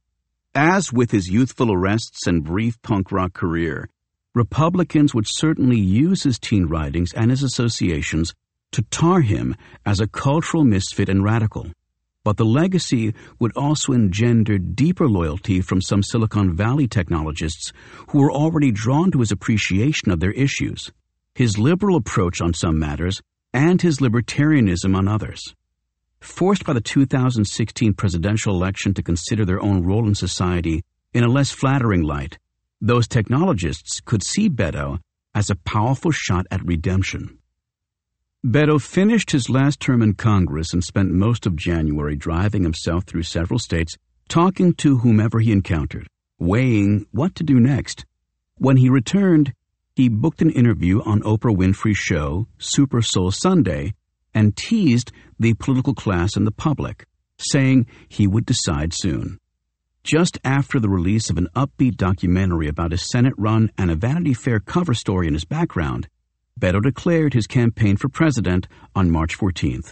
Speaker 1: As with his youthful arrests and brief punk rock career, Republicans would certainly use his teen writings and his associations to tar him as a cultural misfit and radical. but the legacy would also engender deeper loyalty from some Silicon Valley technologists who were already drawn to his appreciation of their issues, his liberal approach on some matters, and his libertarianism on others. Forced by the two thousand sixteen presidential election to consider their own role in society in a less flattering light, those technologists could see Beto as a powerful shot at redemption. Beto finished his last term in Congress and spent most of January driving himself through several states, talking to whomever he encountered, weighing what to do next. When he returned, he booked an interview on Oprah Winfrey's show, Super Soul Sunday, and teased the political class and the public, saying he would decide soon. Just after the release of an upbeat documentary about his Senate run and a Vanity Fair cover story in his background, Beto declared his campaign for president on March fourteenth.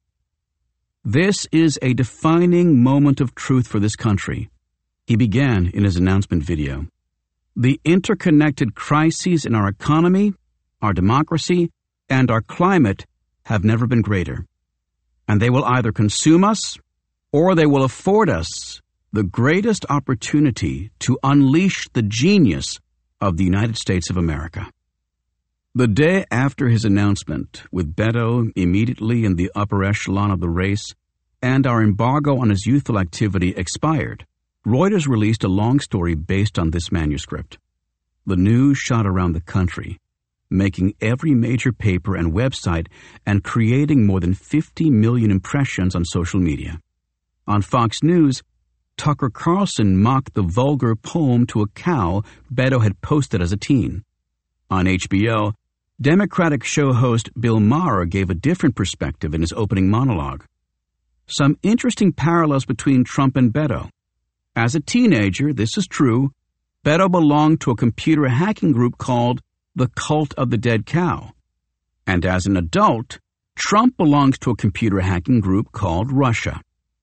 Speaker 1: This is a defining moment of truth for this country, he began in his announcement video. The interconnected crises in our economy, our democracy, and our climate have never been greater, and they will either consume us or they will afford us the greatest opportunity to unleash the genius of the United States of America. The day after his announcement, with Beto immediately in the upper echelon of the race and our embargo on his youthful activity expired, Reuters released a long story based on this manuscript. The news shot around the country, making every major paper and website and creating more than fifty million impressions on social media. On Fox News, Tucker Carlson mocked the vulgar poem to a cow Beto had posted as a teen. On H B O, Democratic show host Bill Maher gave a different perspective in his opening monologue. Some interesting parallels between Trump and Beto. As a teenager, this is true, Beto belonged to a computer hacking group called the Cult of the Dead Cow. And as an adult, Trump belongs to a computer hacking group called Russia.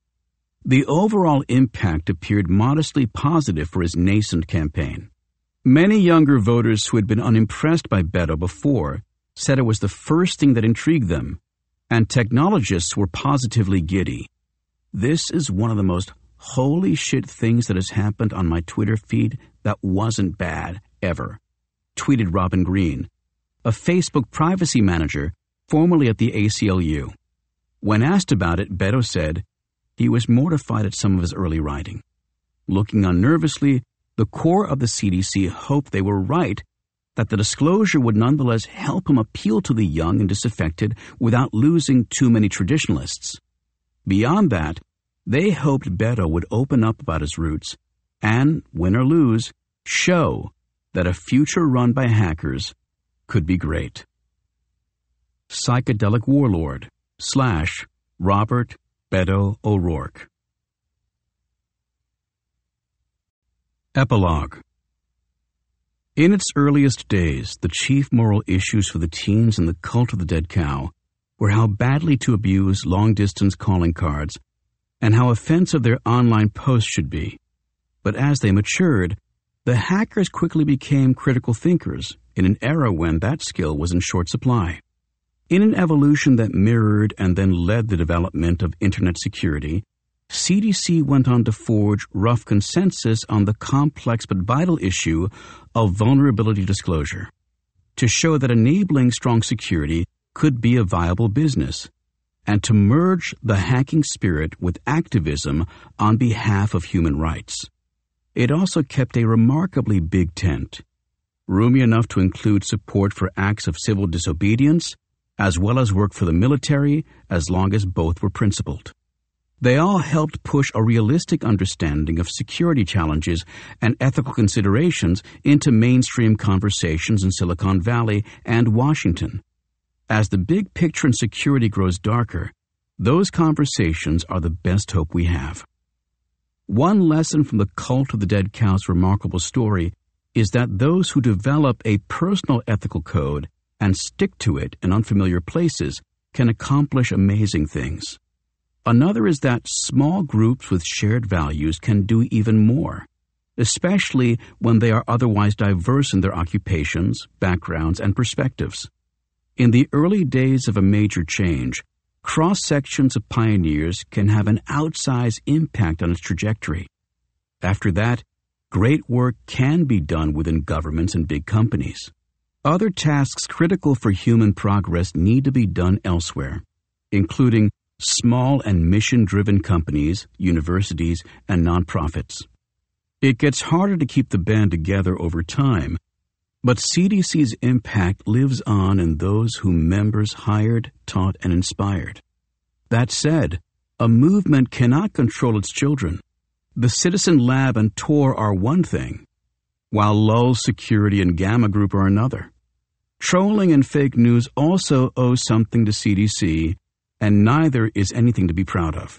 Speaker 1: The overall impact appeared modestly positive for his nascent campaign. Many younger voters who had been unimpressed by Beto before said it was the first thing that intrigued them, and technologists were positively giddy. This is one of the most holy shit things that has happened on my Twitter feed that wasn't bad, ever, tweeted Robin Green, a Facebook privacy manager formerly at the A C L U. When asked about it, Beto said he was mortified at some of his early writing. Looking on nervously, the core of the C D C hoped they were right, that the disclosure would nonetheless help him appeal to the young and disaffected without losing too many traditionalists. Beyond that, they hoped Beto would open up about his roots and, win or lose, show that a future run by hackers could be great. Psychedelic Warlord slash Robert Beto O'Rourke. Epilogue. In its earliest days, the chief moral issues for the teens in the Cult of the Dead Cow were how badly to abuse long-distance calling cards and how offensive their online posts should be. But as they matured, the hackers quickly became critical thinkers in an era when that skill was in short supply. In an evolution that mirrored and then led the development of Internet security, C D C went on to forge rough consensus on the complex but vital issue of vulnerability disclosure, to show that enabling strong security could be a viable business, and to merge the hacking spirit with activism on behalf of human rights. It also kept a remarkably big tent, roomy enough to include support for acts of civil disobedience, as well as work for the military, as long as both were principled. They all helped push a realistic understanding of security challenges and ethical considerations into mainstream conversations in Silicon Valley and Washington. As the big picture in security grows darker, those conversations are the best hope we have. One lesson from the Cult of the Dead Cow's remarkable story is that those who develop a personal ethical code and stick to it in unfamiliar places can accomplish amazing things. Another is that small groups with shared values can do even more, especially when they are otherwise diverse in their occupations, backgrounds, and perspectives. In the early days of a major change, cross-sections of pioneers can have an outsized impact on its trajectory. After that, great work can be done within governments and big companies. Other tasks critical for human progress need to be done elsewhere, including small and mission-driven companies, universities, and nonprofits. It gets harder to keep the band together over time, but C D C's impact lives on in those whom members hired, taught, and inspired. That said, a movement cannot control its children. The Citizen Lab and Tor are one thing, while Lulz Security and Gamma Group are another. Trolling and fake news also owe something to C D C, and neither is anything to be proud of.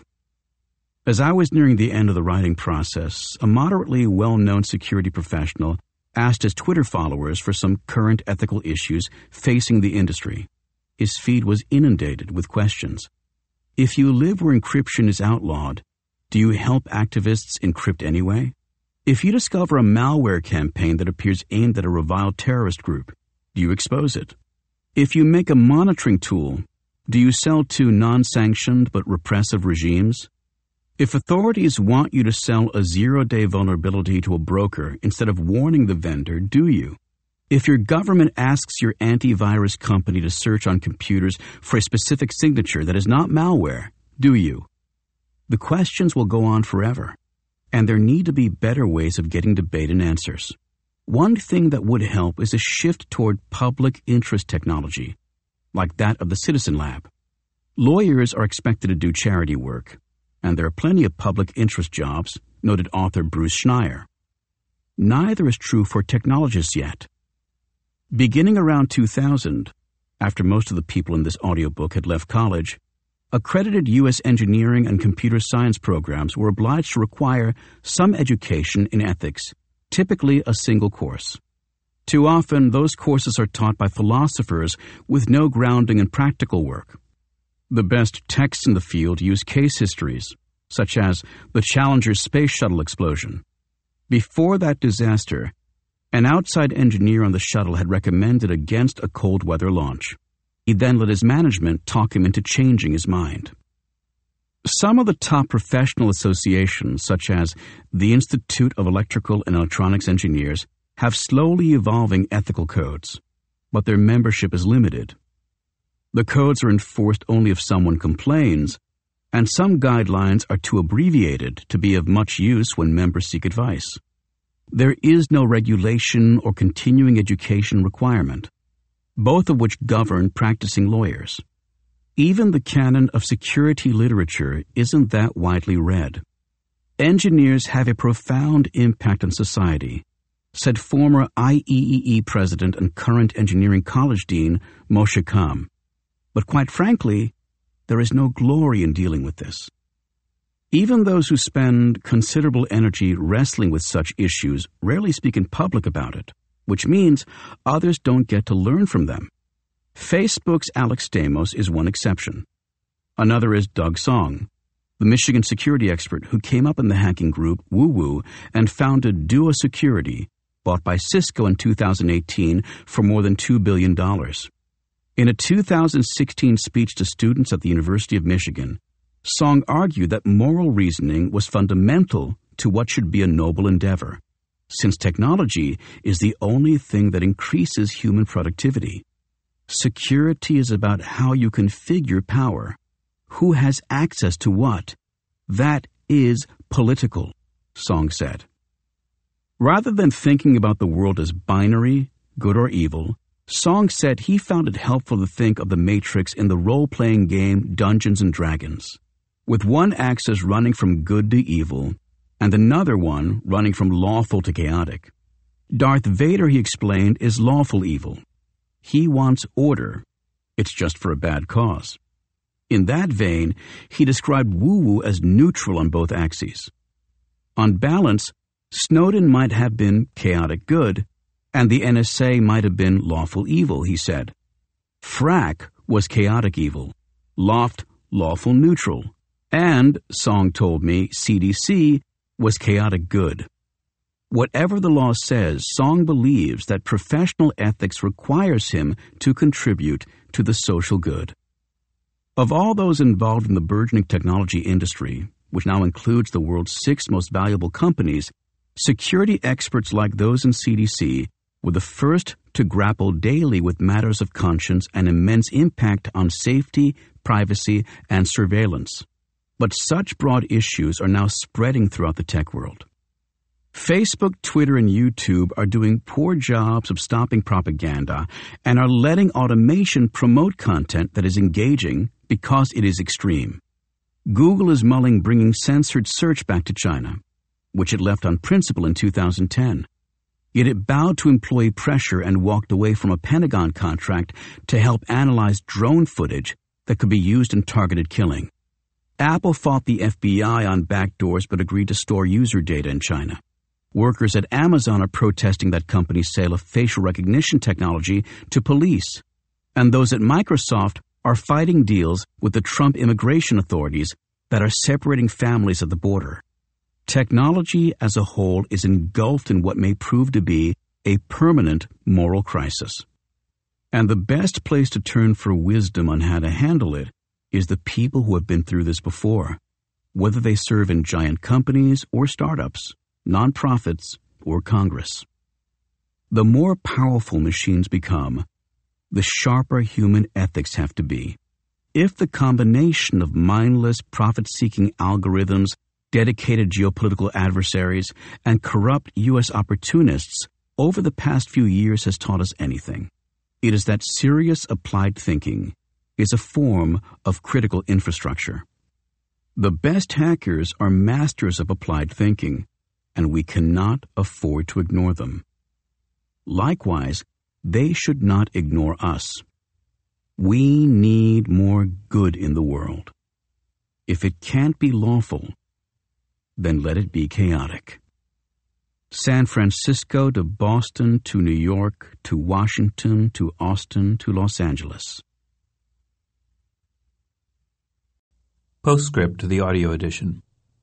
Speaker 1: As I was nearing the end of the writing process, a moderately well-known security professional asked his Twitter followers for some current ethical issues facing the industry. His feed was inundated with questions. If you live where encryption is outlawed, do you help activists encrypt anyway? If you discover a malware campaign that appears aimed at a reviled terrorist group, do you expose it? If you make a monitoring tool, do you sell to non-sanctioned but repressive regimes? If authorities want you to sell a zero-day vulnerability to a broker instead of warning the vendor, do you? If your government asks your antivirus company to search on computers for a specific signature that is not malware, do you? The questions will go on forever, and there need to be better ways of getting debate and answers. One thing that would help is a shift toward public interest technology, like that of the Citizen Lab. Lawyers are expected to do charity work, and there are plenty of public interest jobs, noted author Bruce Schneier. Neither is true for technologists yet. Beginning around two thousand, after most of the people in this audiobook had left college, accredited U S engineering and computer science programs were obliged to require some education in ethics, typically a single course. Too often, those courses are taught by philosophers with no grounding in practical work. The best texts in the field use case histories, such as the Challenger space shuttle explosion. Before that disaster, an outside engineer on the shuttle had recommended against a cold weather launch. He then let his management talk him into changing his mind. Some of the top professional associations, such as the Institute of Electrical and Electronics Engineers, have slowly evolving ethical codes, but their membership is limited. The codes are enforced only if someone complains, and some guidelines are too abbreviated to be of much use when members seek advice. There is no regulation or continuing education requirement, both of which govern practicing lawyers. Even the canon of security literature isn't that widely read. Engineers have a profound impact on society, said former I E E E president and current engineering college dean Moshe Kam. But quite frankly, there is no glory in dealing with this. Even those who spend considerable energy wrestling with such issues rarely speak in public about it, which means others don't get to learn from them. Facebook's Alex Stamos is one exception. Another is Doug Song, the Michigan security expert who came up in the hacking group WooWoo and founded Duo Security, bought by Cisco in two thousand eighteen for more than two billion dollars. In a two thousand sixteen speech to students at the University of Michigan, Song argued that moral reasoning was fundamental to what should be a noble endeavor, since technology is the only thing that increases human productivity. Security is about how you configure power. Who has access to what? That is political, Song said. Rather than thinking about the world as binary, good or evil, Song said he found it helpful to think of the Matrix in the role-playing game Dungeons and Dragons, with one axis running from good to evil and another one running from lawful to chaotic. Darth Vader, he explained, is lawful evil. He wants order. It's just for a bad cause. In that vein, he described WooWoo as neutral on both axes. On balance, Snowden might have been chaotic good, and the N S A might have been lawful evil, he said. Frack was chaotic evil, Loft lawful neutral, and, Song told me, C D C was chaotic good. Whatever the law says, Song believes that professional ethics requires him to contribute to the social good. Of all those involved in the burgeoning technology industry, which now includes the world's six most valuable companies, security experts like those in C D C were the first to grapple daily with matters of conscience and immense impact on safety, privacy, and surveillance. But such broad issues are now spreading throughout the tech world. Facebook, Twitter, and YouTube are doing poor jobs of stopping propaganda and are letting automation promote content that is engaging because it is extreme. Google is mulling bringing censored search back to China, which it left on principle in two thousand ten. Yet it bowed to employee pressure and walked away from a Pentagon contract to help analyze drone footage that could be used in targeted killing. Apple fought the F B I on backdoors but agreed to store user data in China. Workers at Amazon are protesting that company's sale of facial recognition technology to police. And those at Microsoft are fighting deals with the Trump immigration authorities that are separating families at the border. Technology as a whole is engulfed in what may prove to be a permanent moral crisis. And the best place to turn for wisdom on how to handle it is the people who have been through this before, whether they serve in giant companies or startups, nonprofits or Congress. The more powerful machines become, the sharper human ethics have to be. If the combination of mindless, profit-seeking algorithms, dedicated geopolitical adversaries, and corrupt U S opportunists over the past few years has taught us anything, it is that serious applied thinking is a form of critical infrastructure. The best hackers are masters of applied thinking, and we cannot afford to ignore them. Likewise, they should not ignore us. We need more good in the world. If it can't be lawful, then let it be chaotic. San Francisco to Boston to New York to Washington to Austin to Los Angeles.
Speaker 2: Postscript to the audio edition.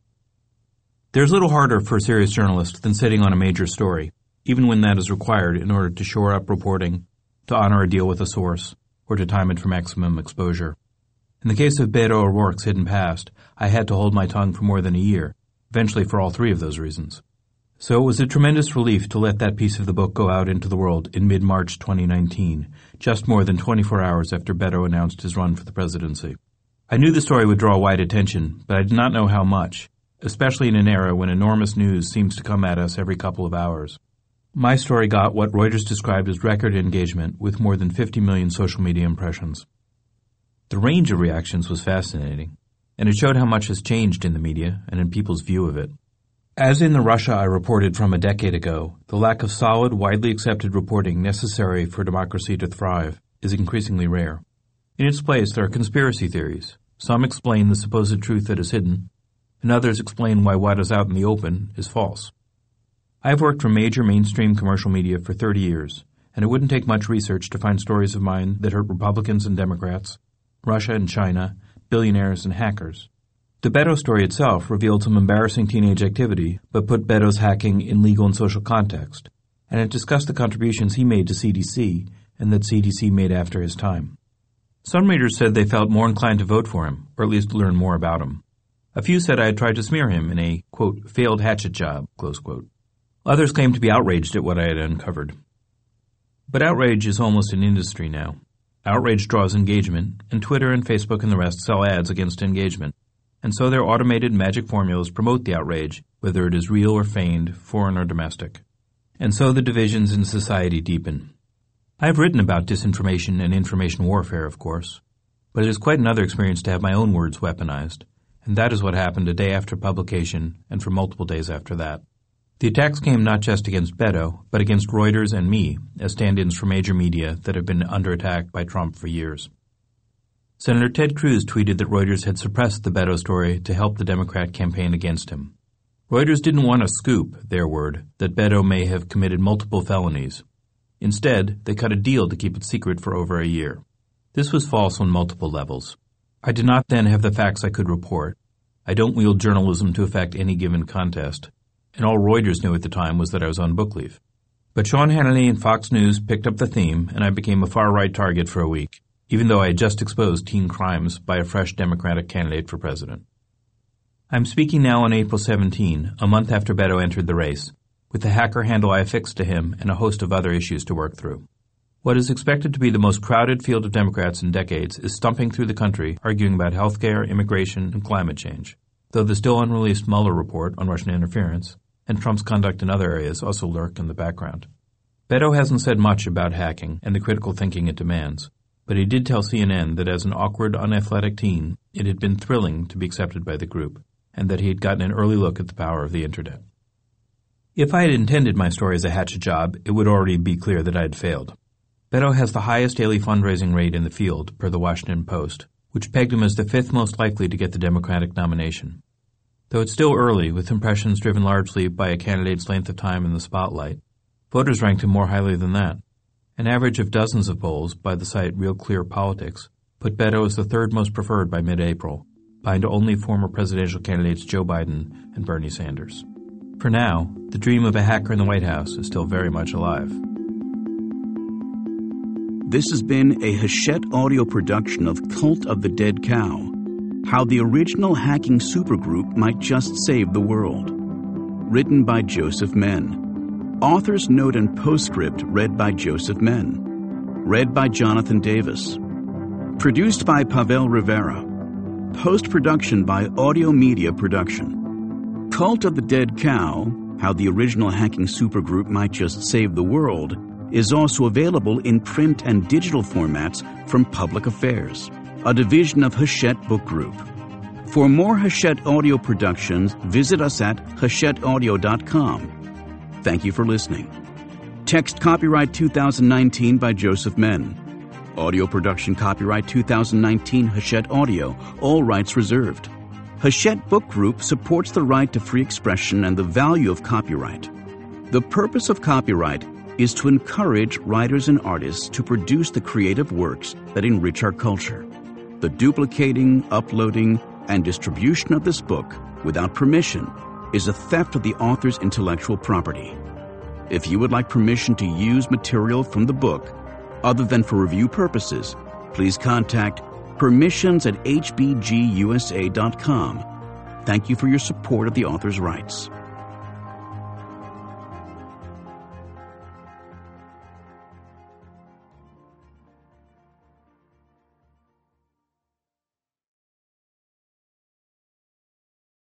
Speaker 2: There's little harder for a serious journalist than sitting on a major story, even when that is required in order to shore up reporting, to honor a deal with a source, or to time it for maximum exposure. In the case of Beto O'Rourke's hidden past, I had to hold my tongue for more than a year, eventually for all three of those reasons. So it was a tremendous relief to let that piece of the book go out into the world in mid-March twenty nineteen, just more than twenty-four hours after Beto announced his run for the presidency. I knew the story would draw wide attention, but I did not know how much, especially in an era when enormous news seems to come at us every couple of hours. My story got what Reuters described as record engagement with more than fifty million social media impressions. The range of reactions was fascinating, and it showed how much has changed in the media and in people's view of it. As in the Russia I reported from a decade ago, the lack of solid, widely accepted reporting necessary for democracy to thrive is increasingly rare. In its place, there are conspiracy theories. Some explain the supposed truth that is hidden, and others explain why what is out in the open is false. I have worked for major mainstream commercial media for thirty years, and it wouldn't take much research to find stories of mine that hurt Republicans and Democrats, Russia and China, billionaires and hackers. The Beto story itself revealed some embarrassing teenage activity, but put Beto's hacking in legal and social context, and it discussed the contributions he made to C D C and that C D C made after his time. Some readers said they felt more inclined to vote for him, or at least learn more about him. A few said I had tried to smear him in a, quote, failed hatchet job, close quote. Others claimed to be outraged at what I had uncovered. But outrage is almost an industry now. Outrage draws engagement, and Twitter and Facebook and the rest sell ads against engagement. And so their automated magic formulas promote the outrage, whether it is real or feigned, foreign or domestic. And so the divisions in society deepen. I have written about disinformation and information warfare, of course, but it is quite another experience to have my own words weaponized, and that is what happened a day after publication and for multiple days after that. The attacks came not just against Beto, but against Reuters and me as stand-ins for major media that have been under attack by Trump for years. Senator Ted Cruz tweeted that Reuters had suppressed the Beto story to help the Democrat campaign against him. Reuters didn't want to scoop, their word, that Beto may have committed multiple felonies. Instead, they cut a deal to keep it secret for over a year. This was false on multiple levels. I did not then have the facts I could report. I don't wield journalism to affect any given contest, and all Reuters knew at the time was that I was on book leave. But Sean Hannity and Fox News picked up the theme, and I became a far-right target for a week. even though I had just exposed teen crimes by a fresh Democratic candidate for president. I'm speaking now on April seventeenth, a month after Beto entered the race, with the hacker handle I affixed to him and a host of other issues to work through. What is expected to be the most crowded field of Democrats in decades is stumping through the country arguing about health care, immigration, and climate change, though the still unreleased Mueller report on Russian interference and Trump's conduct in other areas also lurk in the background. Beto hasn't said much about hacking and the critical thinking it demands, but he did tell C N N that as an awkward, unathletic teen, it had been thrilling to be accepted by the group, and that he had gotten an early look at the power of the Internet. If I had intended my story as a hatchet job, it would already be clear that I had failed. Beto has the highest daily fundraising rate in the field, per the Washington Post, which pegged him as the fifth most likely to get the Democratic nomination. Though it's still early, with impressions driven largely by a candidate's length of time in the spotlight, voters ranked him more highly than that. An average of dozens of polls by the site Real Clear Politics put Beto as the third most preferred by mid-April, behind only former presidential candidates Joe Biden and Bernie Sanders. For now, the dream of a hacker in the White House is still very much alive.
Speaker 1: This has been a Hachette audio production of Cult of the Dead Cow, How the Original Hacking Supergroup Might Just Save the World. Written by Joseph Menn. Author's note and postscript read by Joseph Menn. Read by Jonathan Davis. Produced by Pavel Rivera. Post-production by Audio Media Production. Cult of the Dead Cow, How the Original Hacking Supergroup Might Just Save the World, is also available in print and digital formats from Public Affairs, a division of Hachette Book Group. For more Hachette audio productions, visit us at hachette audio dot com. Thank you for listening. Text copyright two thousand nineteen by Joseph Menn. Audio production copyright two thousand nineteen Hachette Audio, all rights reserved. Hachette Book Group supports the right to free expression and the value of copyright. The purpose of copyright is to encourage writers and artists to produce the creative works that enrich our culture. The duplicating, uploading, and distribution of this book without permission is a theft of the author's intellectual property. If you would like permission to use material from the book, other than for review purposes, please contact permissions at h b g u s a dot com. Thank you for your support of the author's rights.